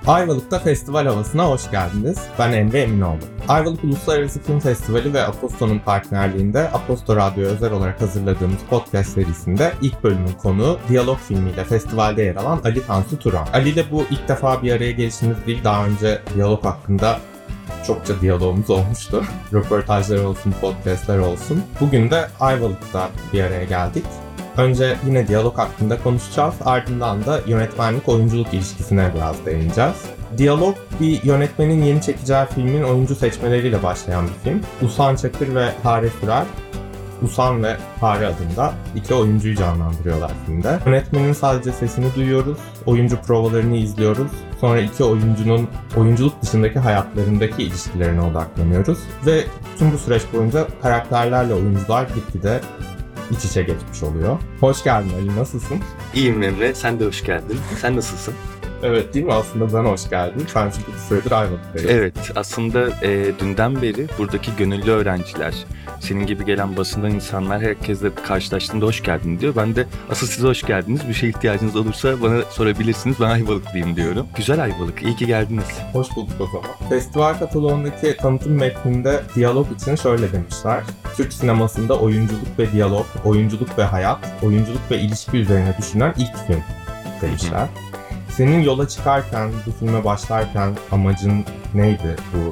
Ayvalık'ta festival havasına hoş geldiniz. Ben Emre Eminoğlu. Ayvalık Uluslararası Film Festivali ve Aposto'nun partnerliğinde Aposto Radyo'ya özel olarak hazırladığımız podcast serisinde ilk bölümün konuğu Diyalog filmiyle festivalde yer alan Ali Tansu Turan. Ali ile bu ilk defa bir araya gelişimiz değil, daha önce diyalog hakkında çokça diyalogumuz olmuştu. Röportajlar olsun, podcastler olsun. Bugün de Ayvalık'ta bir araya geldik. Önce yine diyalog hakkında konuşacağız. Ardından da yönetmenlik-oyunculuk ilişkisine biraz değineceğiz. Diyalog, bir yönetmenin yeni çekeceği filmin oyuncu seçmeleriyle başlayan bir film. Usan Çakır ve Hare Sürer, Usan ve Hare adında iki oyuncuyu canlandırıyorlar filmde. Yönetmenin sadece sesini duyuyoruz, oyuncu provalarını izliyoruz. Sonra iki oyuncunun oyunculuk dışındaki hayatlarındaki ilişkilerine odaklanıyoruz. Ve tüm bu süreç boyunca karakterlerle oyuncular gitgide iç içe geçmiş oluyor. Hoş geldin Ali, nasılsın? İyiyim Emre, sen de hoş geldin. Sen nasılsın? Evet, değil mi? Aslında ben hoş geldin. Sen çünkü bir süredir Ayvalık'tayım. Evet, aslında dünden beri buradaki gönüllü öğrenciler, senin gibi gelen basından insanlar herkesle karşılaştığında hoş geldin diyor. Ben de asıl size hoş geldiniz. Bir şeye ihtiyacınız olursa bana sorabilirsiniz. Ben Ayvalıklıyım diyorum. Güzel Ayvalık, iyi ki geldiniz. Hoş bulduk o zaman. Festival kataloğundaki tanıtım metninde diyalog için şöyle demişler. Türk sinemasında oyunculuk ve diyalog, oyunculuk ve hayat, oyunculuk ve ilişki üzerine düşünen ilk film demişler. Senin yola çıkarken, bu filme başlarken amacın neydi bu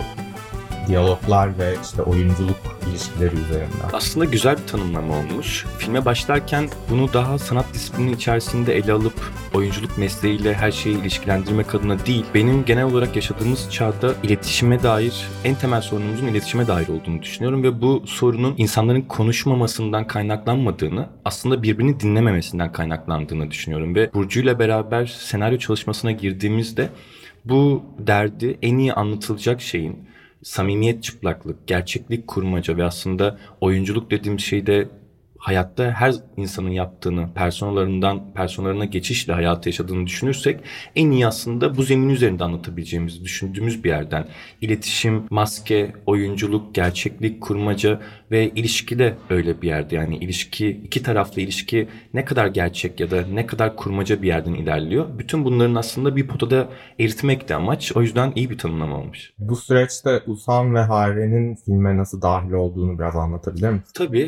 diyaloglar ve işte oyunculuk ilişkileri üzerinden? Aslında güzel bir tanımlama olmuş. Filme başlarken bunu daha sanat disiplini içerisinde ele alıp oyunculuk mesleğiyle her şeyi ilişkilendirmek adına değil, benim genel olarak yaşadığımız çağda iletişime dair, en temel sorunumuzun iletişime dair olduğunu düşünüyorum ve bu sorunun insanların konuşmamasından kaynaklanmadığını, aslında birbirini dinlememesinden kaynaklandığını düşünüyorum ve Burcu'yla beraber senaryo çalışmasına girdiğimizde bu derdi en iyi anlatılacak şeyin samimiyet, çıplaklık, gerçeklik, kurmaca ve aslında oyunculuk dediğim şeyde hayatta her insanın yaptığını, personalarına geçişle hayatı yaşadığını düşünürsek en iyi aslında bu zemin üzerinde anlatabileceğimizi düşündüğümüz bir yerden iletişim, maske, oyunculuk, gerçeklik, kurmaca ve ilişki de öyle bir yerde. Yani ilişki, iki taraflı ilişki ne kadar gerçek ya da ne kadar kurmaca bir yerden ilerliyor. Bütün bunların aslında bir potada eritmek de amaç. O yüzden iyi bir tanımlama olmuş. Bu süreçte Usan ve Hare'nin filme nasıl dahil olduğunu biraz anlatabilir misin? Tabii.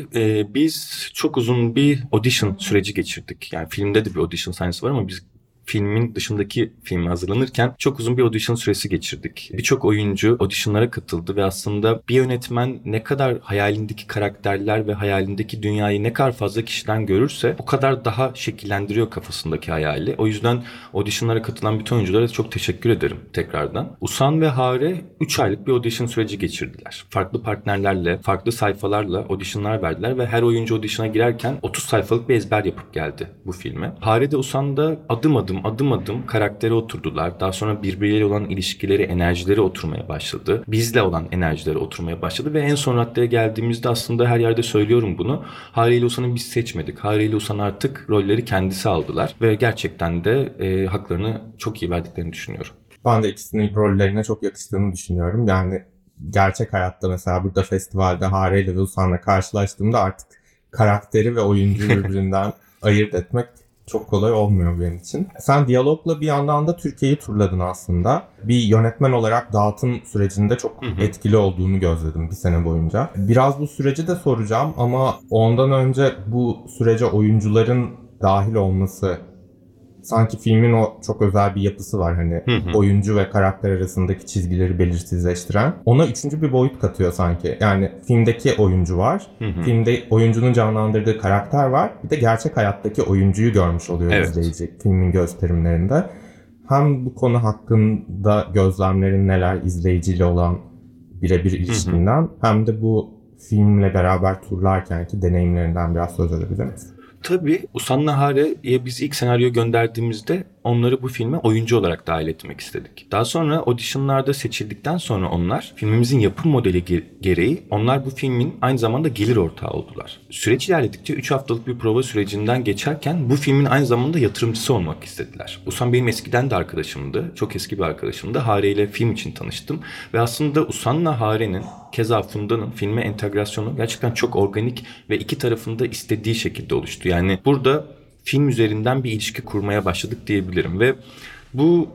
Biz çok uzun bir audition süreci geçirdik. Yani filmde de bir audition sahnesi var ama biz filmin dışındaki filme hazırlanırken çok uzun bir audition süresi geçirdik. Birçok oyuncu auditionlara katıldı ve aslında bir yönetmen ne kadar hayalindeki karakterler ve hayalindeki dünyayı ne kadar fazla kişiden görürse o kadar daha şekillendiriyor kafasındaki hayali. O yüzden auditionlara katılan bütün oyunculara çok teşekkür ederim tekrardan. Usan ve Hare 3 aylık bir audition süreci geçirdiler. Farklı partnerlerle, farklı sayfalarla auditionlar verdiler ve her oyuncu audition'a girerken 30 sayfalık bir ezber yapıp geldi bu filme. Hare de Usan da adım adım karaktere oturdular. Daha sonra birbirleriyle olan ilişkileri, enerjileri oturmaya başladı. Bizle olan enerjileri oturmaya başladı ve en son raddeye geldiğimizde aslında her yerde söylüyorum bunu. Hare ile Usan'ı biz seçmedik. Hare ile Usan artık rolleri kendisi aldılar ve gerçekten de haklarını çok iyi verdiklerini düşünüyorum. Ben de ikisinin rollerine çok yakıştığını düşünüyorum. Yani gerçek hayatta mesela burada festivalde Hare ile Usan'la karşılaştığımda artık karakteri ve oyuncuyu birbirinden ayırt etmek çok kolay olmuyor benim için. Sen diyalogla bir yandan da Türkiye'yi turladın aslında. Bir yönetmen olarak dağıtım sürecinde çok etkili olduğunu gözledim bir sene boyunca. Biraz bu süreci de soracağım ama ondan önce bu sürece oyuncuların dahil olması, sanki filmin o çok özel bir yapısı var hani oyuncu ve karakter arasındaki çizgileri belirsizleştiren. Ona üçüncü bir boyut katıyor sanki. Yani filmdeki oyuncu var. Filmde oyuncunun canlandırdığı karakter var. Bir de gerçek hayattaki oyuncuyu görmüş oluyor izleyici filmin gösterimlerinde. Hem bu konu hakkında gözlemlerin neler, izleyiciyle olan birebir ilişkinden hem de bu filmle beraber turlarkenki deneyimlerinden biraz söz edebilir misin? Tabii Usan'la Hare'ye biz ilk senaryo gönderdiğimizde onları bu filme oyuncu olarak dahil etmek istedik. Daha sonra auditionlarda seçildikten sonra onlar filmimizin yapım modeli gereği onlar bu filmin aynı zamanda gelir ortağı oldular. Süreç ilerledikçe 3 haftalık bir prova sürecinden geçerken bu filmin aynı zamanda yatırımcısı olmak istediler. Usan benim eskiden de arkadaşımdı. Çok eski bir arkadaşımdı. Hare ile film için tanıştım. Ve aslında Usan'la Hare'nin keza Funda'nın filme entegrasyonu gerçekten çok organik ve iki tarafında istediği şekilde oluştu. Yani burada film üzerinden bir ilişki kurmaya başladık diyebilirim ve bu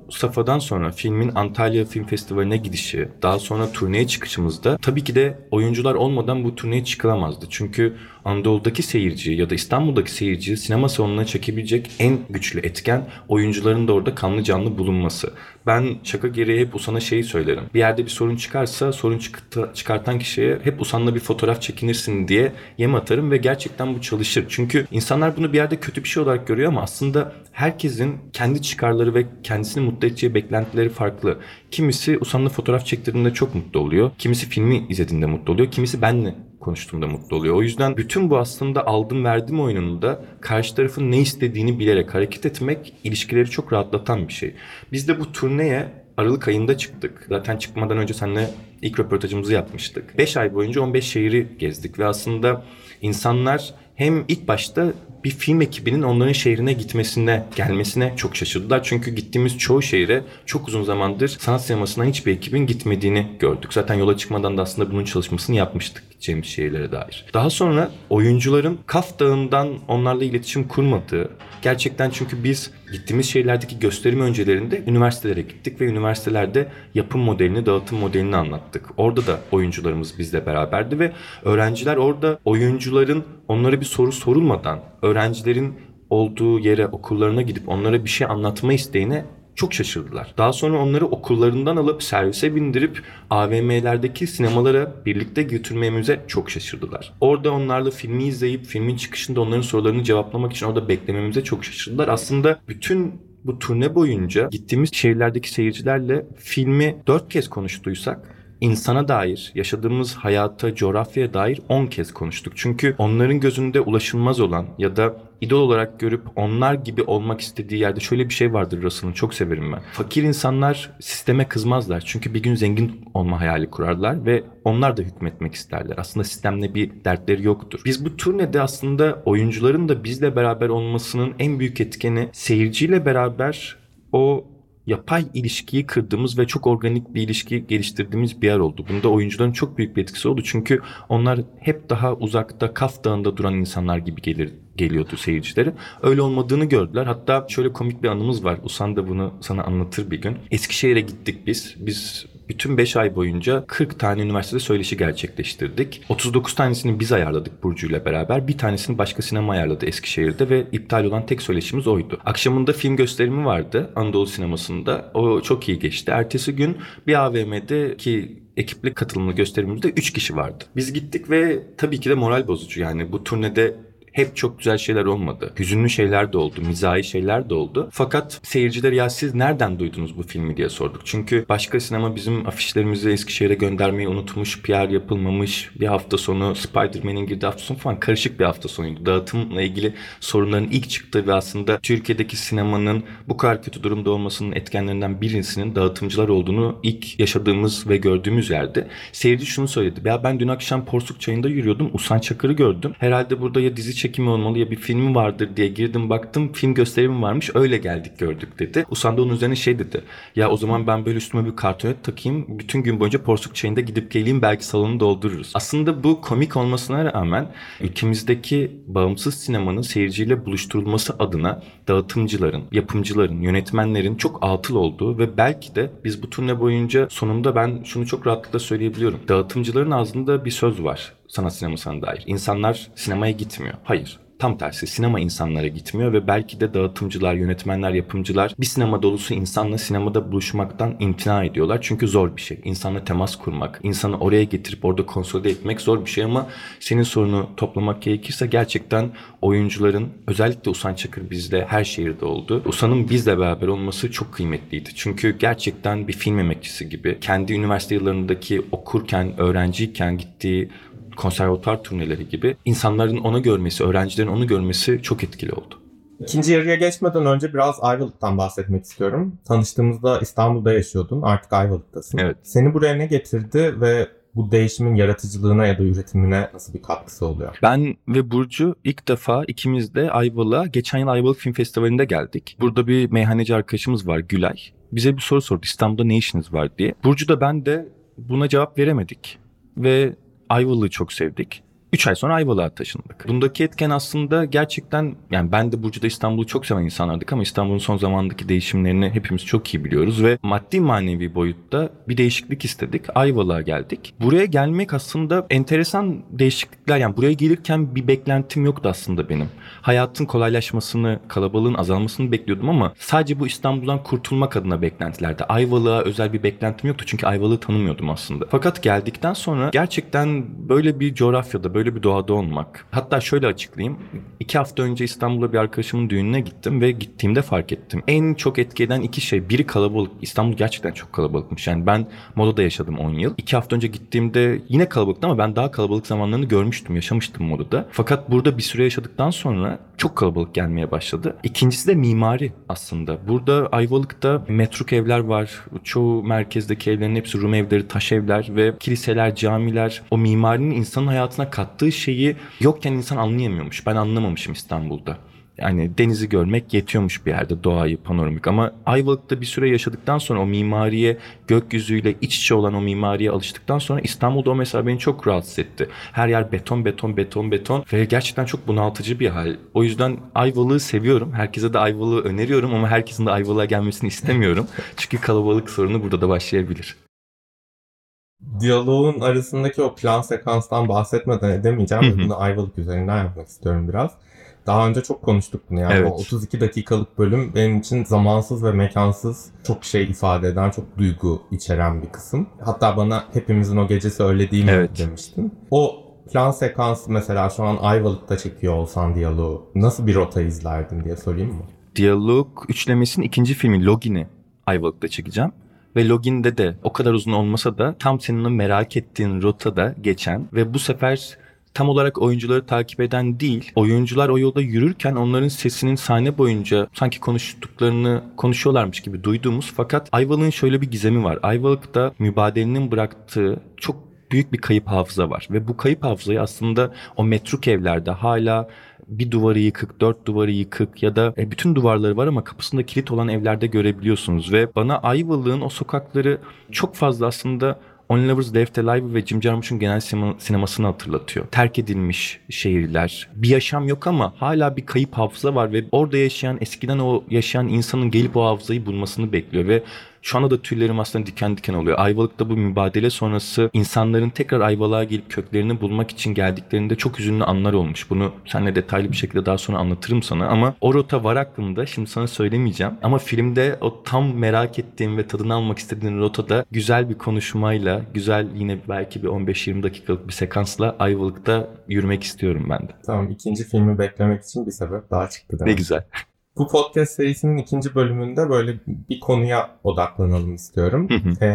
safhadan sonra filmin Antalya Film Festivali'ne gidişi, daha sonra turneye çıkışımızda tabii ki de oyuncular olmadan bu turneye çıkılamazdı. Çünkü Anadolu'daki seyirci ya da İstanbul'daki seyirci sinema salonuna çekebilecek en güçlü etken oyuncuların da orada kanlı canlı bulunması. Ben şaka gereği hep Usan'a şeyi söylerim. Bir yerde bir sorun çıkarsa sorun çıkartan kişiye hep Usan'la bir fotoğraf çekinirsin diye yem atarım ve gerçekten bu çalışır. Çünkü insanlar bunu bir yerde kötü bir şey olarak görüyor ama aslında herkesin kendi çıkarları ve kendisini mutlu edeceği beklentileri farklı. Kimisi Usan'la fotoğraf çektirdiğinde çok mutlu oluyor. Kimisi filmi izlediğinde mutlu oluyor. Kimisi benle konuştuğumda mutlu oluyor. O yüzden bütün bu aslında aldım verdim oyununda karşı tarafın ne istediğini bilerek hareket etmek ilişkileri çok rahatlatan bir şey. Biz de bu turneye Aralık ayında çıktık. Zaten çıkmadan önce seninle ilk röportajımızı yapmıştık. 5 ay boyunca 15 şehri gezdik ve aslında insanlar hem ilk başta bir film ekibinin onların şehrine gelmesine çok şaşırdılar. Çünkü gittiğimiz çoğu şehre çok uzun zamandır sanat sinemasından hiçbir ekibin gitmediğini gördük. Zaten yola çıkmadan da aslında bunun çalışmasını yapmıştık gideceğimiz şehirlere dair. Daha sonra oyuncuların Kaf Dağı'ndan onlarla iletişim kurmadığı, gerçekten çünkü biz gittiğimiz şehirlerdeki gösterim öncelerinde üniversitelere gittik ve üniversitelerde yapım modelini, dağıtım modelini anlattık. Orada da oyuncularımız bizle beraberdi ve öğrenciler orada oyuncuların onlara bir soru sorulmadan öğrencilerin olduğu yere, okullarına gidip onlara bir şey anlatma isteğine çok şaşırdılar. Daha sonra onları okullarından alıp servise bindirip AVM'lerdeki sinemalara birlikte götürmemize çok şaşırdılar. Orada onlarla filmi izleyip filmin çıkışında onların sorularını cevaplamak için orada beklememize çok şaşırdılar. Aslında bütün bu turne boyunca gittiğimiz şehirlerdeki seyircilerle filmi 4 kez konuştuysak insana dair, yaşadığımız hayata, coğrafyaya dair 10 kez konuştuk. Çünkü onların gözünde ulaşılmaz olan ya da idol olarak görüp onlar gibi olmak istediği yerde şöyle bir şey vardır Russell'ın, çok severim ben. Fakir insanlar sisteme kızmazlar. Çünkü bir gün zengin olma hayali kurarlar ve onlar da hükmetmek isterler. Aslında sistemle bir dertleri yoktur. Biz bu turnede aslında oyuncuların da bizle beraber olmasının en büyük etkeni seyirciyle beraber o yapay ilişkiyi kırdığımız ve çok organik bir ilişki geliştirdiğimiz bir yer oldu. Bunda oyuncuların çok büyük bir etkisi oldu. Çünkü onlar hep daha uzakta, Kaf Dağı'nda duran insanlar gibi geliyordu seyircileri. Öyle olmadığını gördüler. Hatta şöyle komik bir anımız var. Usan da bunu sana anlatır bir gün. Eskişehir'e gittik biz. Biz bütün 5 ay boyunca 40 tane üniversitede söyleşi gerçekleştirdik. 39 tanesini biz ayarladık Burcu ile beraber. Bir tanesini başka sinema ayarladı Eskişehir'de ve iptal olan tek söyleşimiz oydu. Akşamında film gösterimi vardı Anadolu sinemasında. O çok iyi geçti. Ertesi gün bir AVM'de ki ekiple katılımlı gösterimimizde 3 kişi vardı. Biz gittik ve tabii ki de moral bozucu. Yani bu turnede hep çok güzel şeyler olmadı. Hüzünlü şeyler de oldu, mizahi şeyler de oldu. Fakat seyirciler ya siz nereden duydunuz bu filmi diye sorduk. Çünkü başka sinema bizim afişlerimizi Eskişehir'e göndermeyi unutmuş, PR yapılmamış, bir hafta sonu Spider-Man'in girdiği hafta sonu falan karışık bir hafta sonuydu. Dağıtımla ilgili sorunların ilk çıktığı ve aslında Türkiye'deki sinemanın bu kadar kötü durumda olmasının etkenlerinden birisinin dağıtımcılar olduğunu ilk yaşadığımız ve gördüğümüz yerde. Seyirci şunu söyledi. Ya ben dün akşam Porsuk Çayı'nda yürüyordum. Usan Çakır'ı gördüm. Herhalde burada ya dizi çekimi olmalı ya bir filmi vardır diye girdim baktım film gösterimi varmış öyle geldik gördük dedi. Usan da onun üzerine şey dedi. Ya o zaman ben böyle üstüme bir kartonet takayım bütün gün boyunca Porsuk Çayı'nda gidip geleyim belki salonu doldururuz. Aslında bu komik olmasına rağmen ülkemizdeki bağımsız sinemanın seyirciyle buluşturulması adına dağıtımcıların, yapımcıların, yönetmenlerin çok atıl olduğu ve belki de biz bu turne boyunca sonunda ben şunu çok rahatlıkla söyleyebiliyorum. Dağıtımcıların ağzında bir söz var sanat sinemasına dair. İnsanlar sinemaya gitmiyor. Hayır. Tam tersi sinema insanlara gitmiyor ve belki de dağıtımcılar, yönetmenler, yapımcılar bir sinema dolusu insanla sinemada buluşmaktan imtina ediyorlar. Çünkü zor bir şey. İnsanla temas kurmak, insanı oraya getirip orada konsolide etmek zor bir şey ama senin sorunu toplamak gerekirse gerçekten oyuncuların özellikle Usan Çakır bizde her şehirde oldu. Usan'ın bizle beraber olması çok kıymetliydi. Çünkü gerçekten bir film emekçisi gibi kendi üniversite yıllarındaki okurken, öğrenciyken gittiği konservatuvar turneleri gibi insanların onu görmesi, öğrencilerin onu görmesi çok etkili oldu. İkinci yarıya geçmeden önce biraz Ayvalık'tan bahsetmek istiyorum. Tanıştığımızda İstanbul'da yaşıyordun, artık Ayvalık'tasın. Evet. Seni buraya ne getirdi ve bu değişimin yaratıcılığına ya da üretimine nasıl bir katkısı oluyor? Ben ve Burcu ilk defa ikimiz de Ayvalık'a geçen yıl Ayvalık Film Festivali'nde geldik. Burada bir meyhaneci arkadaşımız var Gülay. Bize bir soru sordu İstanbul'da ne işiniz var diye. Burcu da ben de buna cevap veremedik ve Ayvalık'ı çok sevdik. 3 ay sonra Ayvalık'a taşındık. Bundaki etken aslında gerçekten, yani ben de Burcu'da İstanbul'u çok seven insanlardık ama İstanbul'un son zamandaki değişimlerini hepimiz çok iyi biliyoruz ve maddi manevi boyutta bir değişiklik istedik. Ayvalık'a geldik. Buraya gelmek aslında enteresan değişiklikler, yani buraya gelirken bir beklentim yoktu aslında benim. Hayatın kolaylaşmasını, kalabalığın azalmasını bekliyordum ama sadece bu İstanbul'dan kurtulmak adına beklentilerdi. Ayvalık'a özel bir beklentim yoktu çünkü Ayvalık'ı tanımıyordum aslında. Fakat geldikten sonra gerçekten böyle bir coğrafyada, böyle bir doğada olmak. Hatta şöyle açıklayayım. 2 hafta önce İstanbul'a bir arkadaşımın düğününe gittim ve gittiğimde fark ettim. En çok etki eden 2 şey. Biri kalabalık. İstanbul gerçekten çok kalabalıkmış. Yani ben Moda'da yaşadım 10 yıl. 2 hafta önce gittiğimde yine kalabalıktı ama ben daha kalabalık zamanlarını görmüştüm, yaşamıştım Moda'da. Fakat burada bir süre yaşadıktan sonra çok kalabalık gelmeye başladı. İkincisi de mimari aslında. Burada Ayvalık'ta metruk evler var. Çoğu merkezdeki evlerin hepsi Rum evleri, taş evler ve kiliseler, camiler. O mimarinin insanın hayatına kattığı şeyi yokken insan anlayamıyormuş. Ben anlamamışım İstanbul'da. Yani denizi görmek yetiyormuş bir yerde, doğayı, panoramik. Ama Ayvalık'ta bir süre yaşadıktan sonra o mimariye, gökyüzüyle iç içe olan o mimariye alıştıktan sonra İstanbul'da o mesela beni çok rahatsız etti. Her yer beton, beton, beton, beton ve gerçekten çok bunaltıcı bir hal. O yüzden Ayvalık'ı seviyorum. Herkese de Ayvalık'ı öneriyorum ama herkesin de Ayvalık'a gelmesini istemiyorum. Çünkü kalabalık sorunu burada da başlayabilir. Diyaloğun arasındaki o plan sekanstan bahsetmeden edemeyeceğim ve bunu Ayvalık üzerinden yapmak istiyorum biraz. Daha önce çok konuştuk bunu, yani Evet. o 32 dakikalık bölüm benim için zamansız ve mekansız çok şey ifade eden, çok duygu içeren bir kısım. Hatta bana hepimizin o gecesi öyle değil mi demiştin. O plan sekansı mesela şu an Ayvalık'ta çekiyor olsan diyaloğu nasıl bir rota izlerdin diye sorayım mı? Diyalog üçlemesinin ikinci filmi Login'i Ayvalık'ta çekeceğim. Ve Login'de de o kadar uzun olmasa da tam senin o merak ettiğin rotada geçen ve bu sefer tam olarak oyuncuları takip eden değil, oyuncular o yolda yürürken onların sesinin sahne boyunca sanki konuştuklarını konuşuyorlarmış gibi duyduğumuz, fakat Ayvalık'ın şöyle bir gizemi var. Ayvalık'ta mübadelenin bıraktığı çok büyük bir kayıp hafıza var ve bu kayıp hafızayı aslında o metruk evlerde hala bir duvarı yıkık, 4 duvarı yıkık ya da bütün duvarları var ama kapısında kilit olan evlerde görebiliyorsunuz ve bana Ayvalık'ın o sokakları çok fazla aslında Only Lovers Left Alive ve Jim Jarmusch'un genel sinemasını hatırlatıyor. Terk edilmiş şehirler. Bir yaşam yok ama hala bir kayıp hafıza var ve orada yaşayan, eskiden o yaşayan insanın gelip o hafızayı bulmasını bekliyor ve şu anda da tüylerim aslında diken diken oluyor. Ayvalık'ta bu mübadele sonrası insanların tekrar Ayvalık'a gelip köklerini bulmak için geldiklerinde çok üzünlü anlar olmuş. Bunu seninle detaylı bir şekilde daha sonra anlatırım sana ama o rota var aklımda. Şimdi sana söylemeyeceğim. Ama filmde o tam merak ettiğim ve tadını almak istediğim rotada güzel bir konuşmayla, güzel yine belki bir 15-20 dakikalık bir sekansla Ayvalık'ta yürümek istiyorum ben de. Tamam, ikinci filmi beklemek için bir sebep daha çıktı demek. Ne güzel. Bu podcast serisinin ikinci bölümünde böyle bir konuya odaklanalım istiyorum.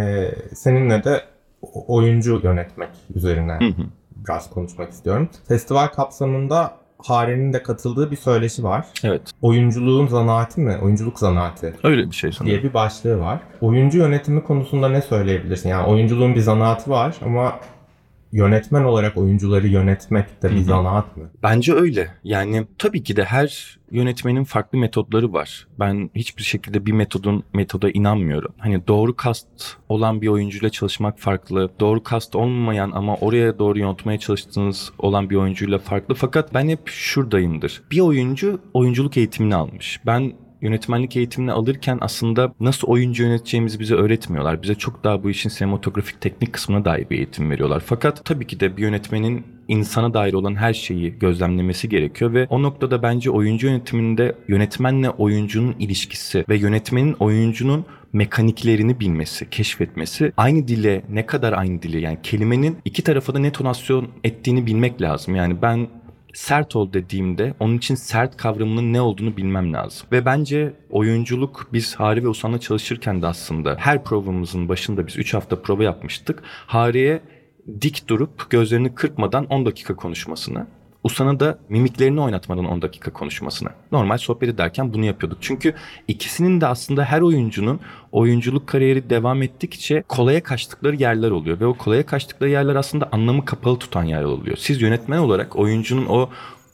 Seninle de oyuncu yönetmek üzerine biraz konuşmak istiyorum. Festival kapsamında Hare'nin de katıldığı bir söyleşi var. Evet. Oyunculuğun zanaati mi? Oyunculuk zanaati. Öyle bir şey sanırım. Diye bir başlığı var. Oyuncu yönetimi konusunda ne söyleyebilirsin? Yani oyunculuğun bir zanaati var ama yönetmen olarak oyuncuları yönetmek de bir zanaat mı? Bence öyle. Yani tabii ki de her yönetmenin farklı metotları var. Ben hiçbir şekilde bir metoda inanmıyorum. Hani doğru kast olan bir oyuncuyla çalışmak farklı. Doğru kast olmayan ama oraya doğru yontmaya çalıştığınız olan bir oyuncuyla farklı. Fakat ben hep şuradayımdır. Bir oyuncu oyunculuk eğitimini almış. Ben yönetmenlik eğitimini alırken aslında nasıl oyuncu yöneteceğimizi bize öğretmiyorlar. Bize çok daha bu işin sinematografik teknik kısmına dair bir eğitim veriyorlar. Fakat tabii ki de bir yönetmenin insana dair olan her şeyi gözlemlemesi gerekiyor ve o noktada bence oyuncu yönetiminde yönetmenle oyuncunun ilişkisi ve yönetmenin oyuncunun mekaniklerini bilmesi, keşfetmesi, aynı dile ne kadar aynı dili, yani kelimenin iki tarafa da ne tonasyon ettiğini bilmek lazım. Yani ben sert ol dediğimde onun için sert kavramının ne olduğunu bilmem lazım. Ve bence oyunculuk, biz Hari ve Usan'la çalışırken de aslında her provamızın başında biz 3 hafta prova yapmıştık. Hari'ye dik durup gözlerini kırpmadan 10 dakika konuşmasını, Usan'a da mimiklerini oynatmadan 10 dakika konuşmasını. Normal sohbet ederken bunu yapıyorduk. Çünkü ikisinin de aslında her oyuncunun oyunculuk kariyeri devam ettikçe kolaya kaçtıkları yerler oluyor. Ve o kolaya kaçtıkları yerler aslında anlamı kapalı tutan yerler oluyor. Siz yönetmen olarak oyuncunun o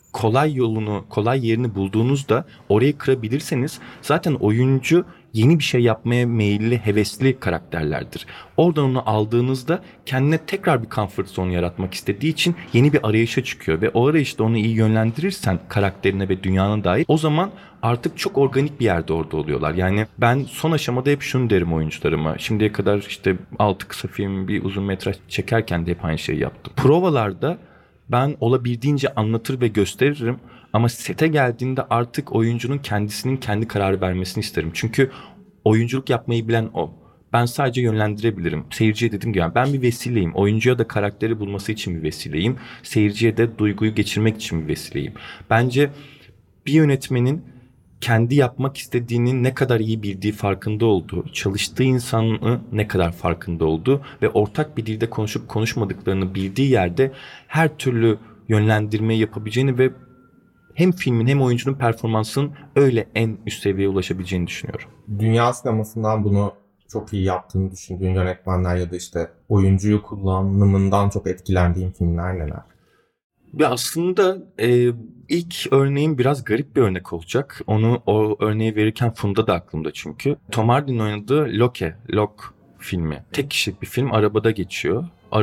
kolay yerini bulduğunuzda orayı kırabilirseniz zaten oyuncu yeni bir şey yapmaya meyilli, hevesli karakterlerdir. Oradan onu aldığınızda kendine tekrar bir comfort zone yaratmak istediği için yeni bir arayışa çıkıyor ve o arayışta onu iyi yönlendirirsen karakterine ve dünyana dair, o zaman artık çok organik bir yerde orada oluyorlar. Yani ben son aşamada hep şunu derim oyuncularıma. Şimdiye kadar işte 6 kısa film, bir uzun metraj çekerken de hep aynı şeyi yaptım. Provalarda ben olabildiğince anlatır ve gösteririm. Ama sete geldiğinde artık oyuncunun kendisinin kendi kararı vermesini isterim. Çünkü oyunculuk yapmayı bilen o. Ben sadece yönlendirebilirim. Seyirciye dedim ki yani ben bir vesileyim. Oyuncuya da karakteri bulması için bir vesileyim. Seyirciye de duyguyu geçirmek için bir vesileyim. Bence bir yönetmenin kendi yapmak istediğini ne kadar iyi bildiği farkında olduğu, çalıştığı insanı ne kadar farkında olduğu ve ortak bir dilde konuşup konuşmadıklarını bildiği yerde her türlü yönlendirmeyi yapabileceğini ve hem filmin hem oyuncunun performansının öyle en üst seviyeye ulaşabileceğini düşünüyorum. Dünya sinemasından bunu çok iyi yaptığını düşündüğün yönetmenler ya da işte oyuncuyu kullanımından çok etkilendiğin filmler neler? Ve aslında ilk örneğim biraz garip bir örnek olacak. O örneği verirken Funda da aklımda çünkü. Tom Hardy'nin oynadığı Locke filmi. Tek kişilik bir film, arabada geçiyor.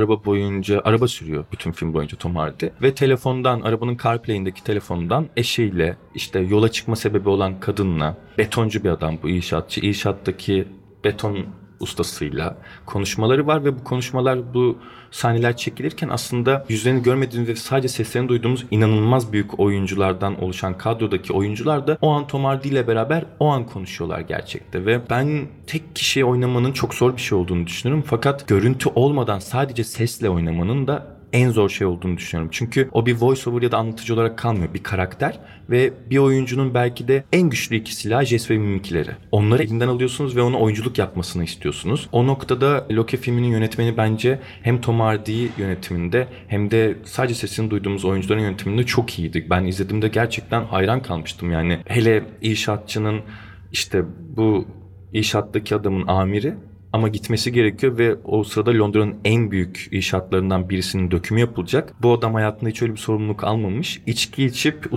Araba sürüyor bütün film boyunca Tom Hardy. Ve arabanın CarPlay'indeki telefondan eşiyle, işte yola çıkma sebebi olan kadınla, betoncu bir adam bu inşaatçı, inşaattaki beton ustasıyla konuşmaları var ve bu sahneler çekilirken aslında yüzlerini görmediğimiz ve sadece seslerini duyduğumuz inanılmaz büyük oyunculardan oluşan kadrodaki oyuncular da o an Tom Hardy ile beraber o an konuşuyorlar gerçekte ve ben tek kişi oynamanın çok zor bir şey olduğunu düşünüyorum, fakat görüntü olmadan sadece sesle oynamanın da en zor şey olduğunu düşünüyorum. Çünkü o bir voice over ya da anlatıcı olarak kalmıyor. Bir karakter ve bir oyuncunun belki de en güçlü iki silahı jest ve mimikleri. Onları elinden alıyorsunuz ve ona oyunculuk yapmasını istiyorsunuz. O noktada Locke filminin yönetmeni bence hem Tom Hardy yönetiminde hem de sadece sesini duyduğumuz oyuncuların yönetiminde çok iyiydi. Ben izlediğimde gerçekten hayran kalmıştım yani. Hele inşaatçının, işte bu inşaattaki adamın amiri ama gitmesi gerekiyor ve o sırada Londra'nın en büyük inşaatlarından birisinin dökümü yapılacak. Bu adam hayatında hiç öyle bir sorumluluk almamış. İçki içip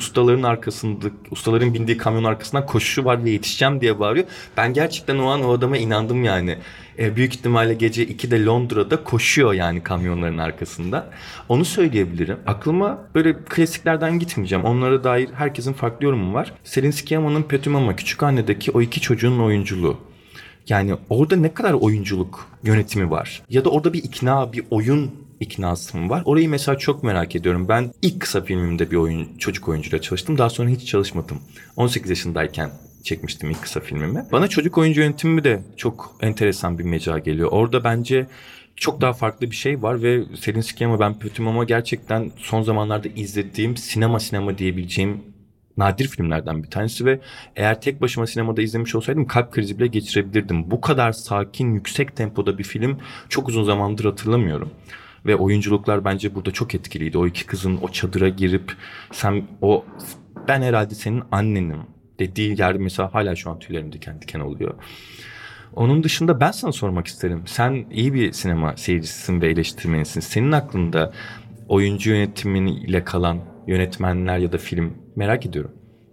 ustaların bindiği kamyonun arkasından koşuşu var ve yetişeceğim diye bağırıyor. Ben gerçekten o an o adama inandım yani. Büyük ihtimalle gece 2'de Londra'da koşuyor yani kamyonların arkasında. Onu söyleyebilirim. Aklıma böyle klasiklerden gitmeyeceğim. Onlara dair herkesin farklı yorumu var. Selin Sciamma'nın Petümama Küçükhanne'deki o iki çocuğun oyunculuğu. Yani orada ne kadar oyunculuk yönetimi var? Ya da orada bir oyun iknası mı var? Orayı mesela çok merak ediyorum. Ben ilk kısa filmimde bir çocuk oyuncuyla çalıştım. Daha sonra hiç çalışmadım. 18 yaşındayken çekmiştim ilk kısa filmimi. Bana çocuk oyuncu yönetimi de çok enteresan bir mecra geliyor. Orada bence çok daha farklı bir şey var ve Selin Sciamma, ben Petümama gerçekten son zamanlarda izlediğim sinema diyebileceğim nadir filmlerden bir tanesi ve eğer tek başıma sinemada izlemiş olsaydım kalp krizi bile geçirebilirdim. Bu kadar sakin, yüksek tempoda bir film çok uzun zamandır hatırlamıyorum. Ve oyunculuklar bence burada çok etkiliydi. O iki kızın o çadıra girip ben herhalde senin annenim dediği yer mesela hala şu an tüylerim diken diken oluyor. Onun dışında ben sana sormak isterim. Sen iyi bir sinema seyircisisin ve eleştirmenisin. Senin aklında oyuncu yönetimiyle kalan yönetmenler ya da film merak ediyorum.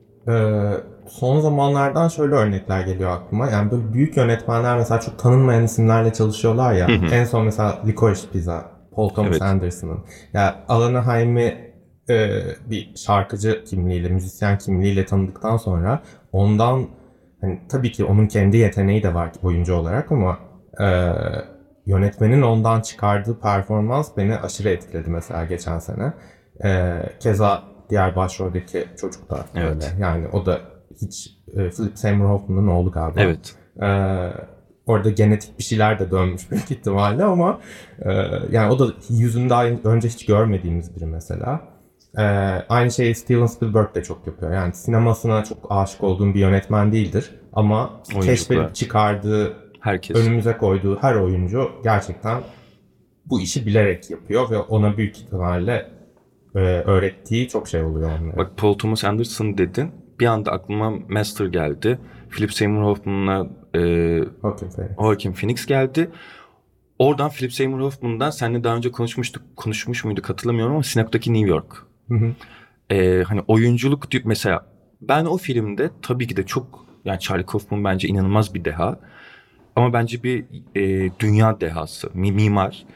Son zamanlardan şöyle örnekler geliyor aklıma. Yani böyle büyük yönetmenler mesela çok tanınmayan isimlerle çalışıyorlar ya. En son mesela Licorice Pizza, Paul Thomas Anderson'ın. Yani Alana Haim'i bir şarkıcı kimliğiyle, müzisyen kimliğiyle tanıdıktan sonra ondan, hani tabii ki onun kendi yeteneği de var oyuncu olarak ama yönetmenin ondan çıkardığı performans beni aşırı etkiledi mesela geçen sene. Keza diğer başroldeki çocuk da öyle. Yani o da hiç Philip Seymour Hoffman'ın oğlu galiba. Evet. Orada genetik bir şeyler de dönmüş büyük ihtimalle ama yani o da yüzünü daha önce hiç görmediğimiz biri mesela. Aynı şeyi Steven Spielberg de çok yapıyor. Yani sinemasına çok aşık olduğum bir yönetmen değildir ama keşfedip çıkardığı, önümüze koyduğu her oyuncu gerçekten bu işi bilerek yapıyor ve ona büyük ihtimalle öğrettiği çok şey oluyor onlara. Bak, Paul Thomas Anderson dedin. Bir anda aklıma Master geldi. Philip Seymour Hoffman'la Joaquin Phoenix geldi. Oradan Philip Seymour Hoffman'dan seninle daha önce konuşmuş muyduk hatırlamıyorum ama Synecdoche New York. Hani oyunculuk mesela ben o filmde tabii ki de çok, yani Charlie Kaufman bence inanılmaz bir deha. Ama bence bir dünya dehası, mimar.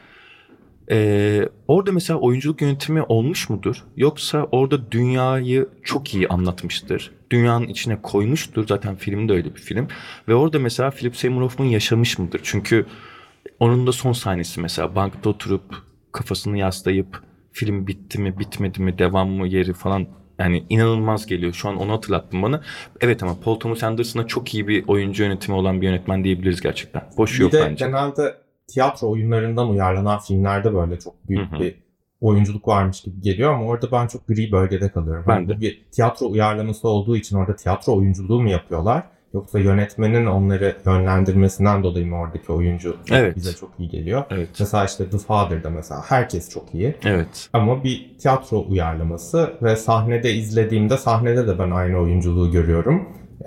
Orada mesela oyunculuk yönetimi olmuş mudur? Yoksa orada dünyayı çok iyi anlatmıştır. Dünyanın içine koymuştur. Zaten film de öyle bir film. Ve orada mesela Philip Seymour Hoffman yaşamış mıdır? Çünkü onun da son sahnesi mesela bankta oturup kafasını yaslayıp film bitti mi bitmedi mi devam mı yeri falan, yani inanılmaz geliyor. Şu an onu hatırlattın bana. Evet ama Paul Thomas Anderson'a çok iyi bir oyuncu yönetimi olan bir yönetmen diyebiliriz gerçekten. Boş Bir yok de bence. genelde tiyatro oyunlarından uyarlanan filmlerde böyle çok büyük bir oyunculuk varmış gibi geliyor ama orada ben çok gri bölgede kalıyorum. Ben de. Bu bir tiyatro uyarlaması olduğu için orada tiyatro oyunculuğu mu yapıyorlar? Yoksa yönetmenin onları yönlendirmesinden dolayı mı oradaki oyuncu Evet. bize çok iyi geliyor? Evet. Mesela işte The Father'da mesela herkes çok iyi. Evet. Ama bir tiyatro uyarlaması ve sahnede izlediğimde sahnede de ben aynı oyunculuğu görüyorum.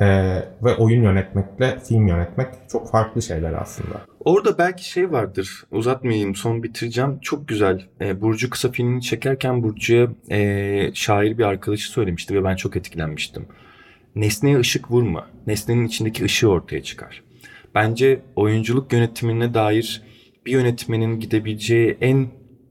Ve oyun yönetmekle film yönetmek çok farklı şeyler aslında. Orada belki şey vardır. Uzatmayayım, son bitireceğim. Çok güzel. Burcu kısa filmini çekerken Burcu'ya şair bir arkadaşı söylemişti ve ben çok etkilenmiştim. Nesneye ışık vurma. Nesnenin içindeki ışığı ortaya çıkar. Bence oyunculuk yönetimine dair bir yönetmenin gidebileceği en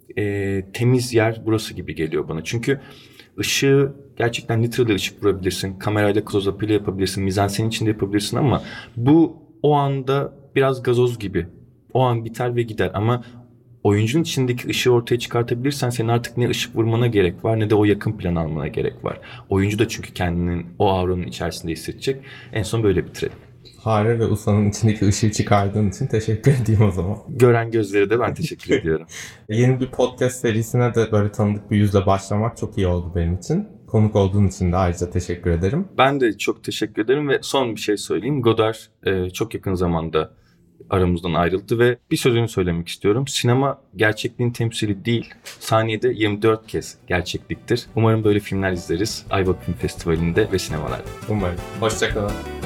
temiz yer burası gibi geliyor bana. Çünkü ışığı gerçekten literally ışık vurabilirsin. Kamerayla close-up ile yapabilirsin. Mizansenin içinde yapabilirsin ama bu o anda biraz gazoz gibi. O an biter ve gider ama oyuncunun içindeki ışığı ortaya çıkartabilirsen senin artık ne ışık vurmana gerek var ne de o yakın plan almana gerek var. Oyuncu da çünkü kendinin o auranın içerisinde hissedecek. En son böyle bitirelim. Hare ve Usa'nın içindeki ışığı çıkardığın için teşekkür edeyim o zaman. Gören gözlere de ben teşekkür ediyorum. Yeni bir podcast serisine de böyle tanıdık bir yüzle başlamak çok iyi oldu benim için. Konuk olduğun için de ayrıca teşekkür ederim. Ben de çok teşekkür ederim ve son bir şey söyleyeyim. Godard çok yakın zamanda aramızdan ayrıldı ve bir sözünü söylemek istiyorum. Sinema gerçekliğin temsili değil, saniyede 24 kez gerçekliktir. Umarım böyle filmler izleriz Ayvalık Film Festivali'nde ve sinemalarda. Umarım. Hoşçakalın.